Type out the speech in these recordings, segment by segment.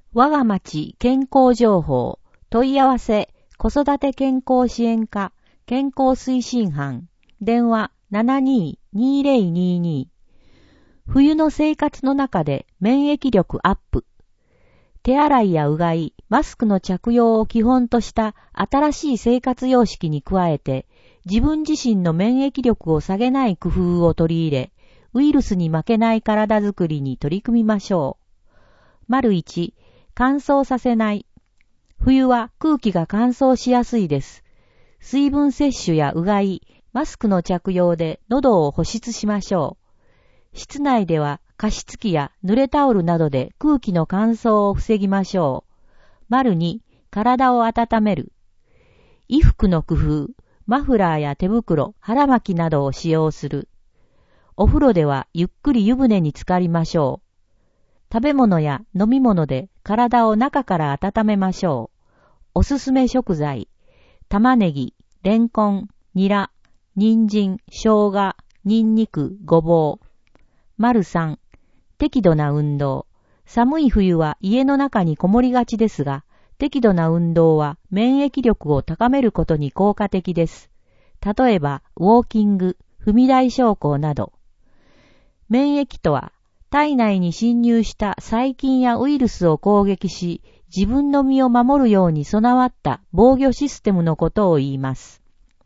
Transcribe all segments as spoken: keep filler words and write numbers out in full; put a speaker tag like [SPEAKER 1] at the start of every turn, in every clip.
[SPEAKER 1] 我が町健康情報問い合わせ子育て健康支援課健康推進班電話 ななにーにーぜろにーにー 冬の生活の中で免疫力アップ。手洗いやうがい、マスクの着用を基本とした新しい生活様式に加えて、自分自身の免疫力を下げない工夫を取り入れ、ウイルスに負けない体づくりに取り組みましょう。丸いち、乾燥させない。冬は空気が乾燥しやすいです。水分摂取やうがい、マスクの着用で喉を保湿しましょう。室内では加湿器や濡れタオルなどで空気の乾燥を防ぎましょう。丸に、体を温める。衣服の工夫、マフラーや手袋、腹巻きなどを使用する。お風呂ではゆっくり湯船に浸かりましょう。食べ物や飲み物で体を中から温めましょう。おすすめ食材、玉ねぎ、レンコン、ニラ、人参、生姜、ニンニク、ごぼう。丸さん、適度な運動。寒い冬は家の中にこもりがちですが、適度な運動は免疫力を高めることに効果的です。例えば、ウォーキング、踏み台昇降など。免疫とは、体内に侵入した細菌やウイルスを攻撃し、自分の身を守るように備わった防御システムのことを言います。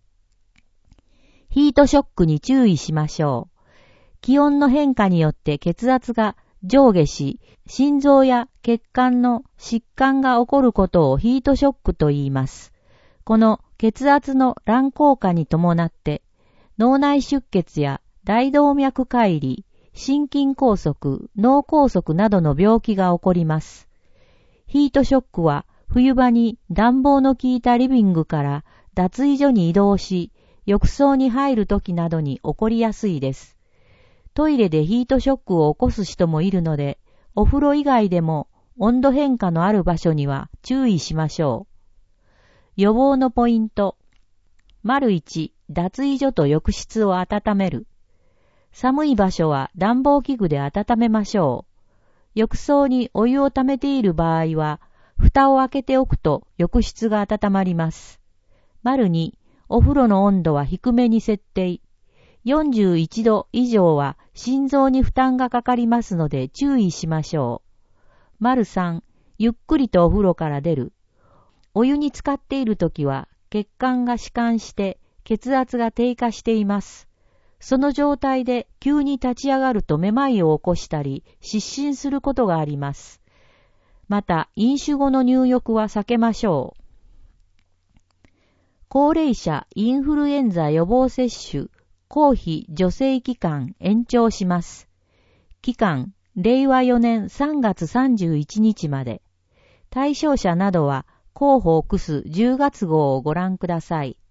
[SPEAKER 1] ヒートショックに注意しましょう。気温の変化によって血圧が上下し、心臓や血管の疾患が起こることをヒートショックと言います。この血圧の乱高下に伴って、脳内出血や大動脈解離、心筋梗塞、脳梗塞などの病気が起こります。ヒートショックは冬場に暖房の効いたリビングから脱衣所に移動し、浴槽に入るときなどに起こりやすいです。トイレでヒートショックを起こす人もいるので、お風呂以外でも温度変化のある場所には注意しましょう。予防のポイント。丸いち、脱衣所と浴室を温める。寒い場所は暖房器具で温めましょう。浴槽にお湯を溜めている場合は、蓋を開けておくと浴室が温まります。丸に、お風呂の温度は低めに設定。よんじゅういちど以上は心臓に負担がかかりますので注意しましょう。丸さん、ゆっくりとお風呂から出る。お湯に浸かっているときは血管が弛緩して血圧が低下しています。その状態で急に立ち上がるとめまいを起こしたり失神することがあります。また飲酒後の入浴は避けましょう。高齢者インフルエンザ予防接種公費助成期間延長します。期間、れいわよねんさんがつさんじゅういちにちまで。対象者などは広報クスじゅうがつ号をご覧ください。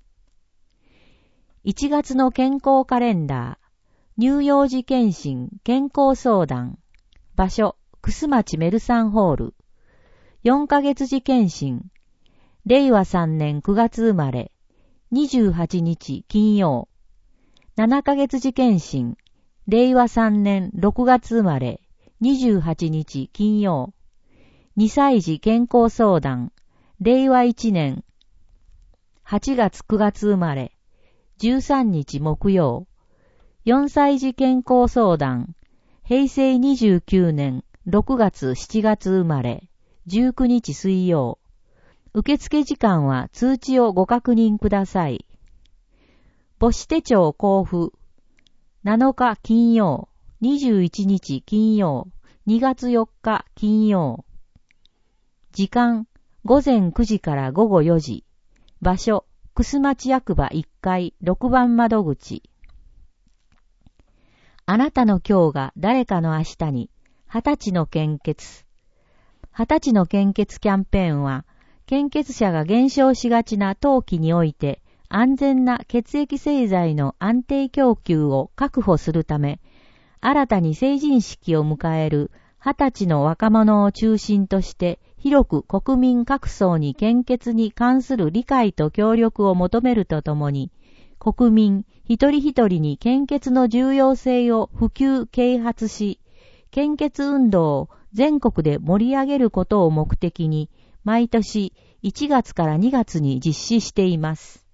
[SPEAKER 1] いちがつの健康カレンダー。乳幼児健診健康相談。場所、楠町メルサンホール。よんかげつ次健診。れいわさんねんくがつ生まれ。にじゅうはちにち金曜。ななかげつ次健診。れいわさんねんろくがつ生まれ。にじゅうはちにち金曜。にさい児健康相談。れいわいちねんはちがつくがつ生まれ。じゅうさんにち木曜。よんさい児健康相談。へいせいにじゅうきゅうねんろくがつしちがつ生まれ。じゅうくにち水曜。受付時間は通知をご確認ください。母子手帳交付。なのか金曜。にじゅういちにち金曜。にがつよっか金曜。時間、ごぜんくじからごごよじ。場所、楠町役場いっかいろくばん窓口。あなたの今日が誰かの明日に。はたちの献血。はたちの献血キャンペーンは、献血者が減少しがちな冬季において、安全な血液製剤の安定供給を確保するため、新たに成人式を迎えるはたちの若者を中心として広く国民各層に献血に関する理解と協力を求めるとともに、国民一人一人に献血の重要性を普及啓発し、献血運動を全国で盛り上げることを目的に、毎年いちがつからにがつに実施しています。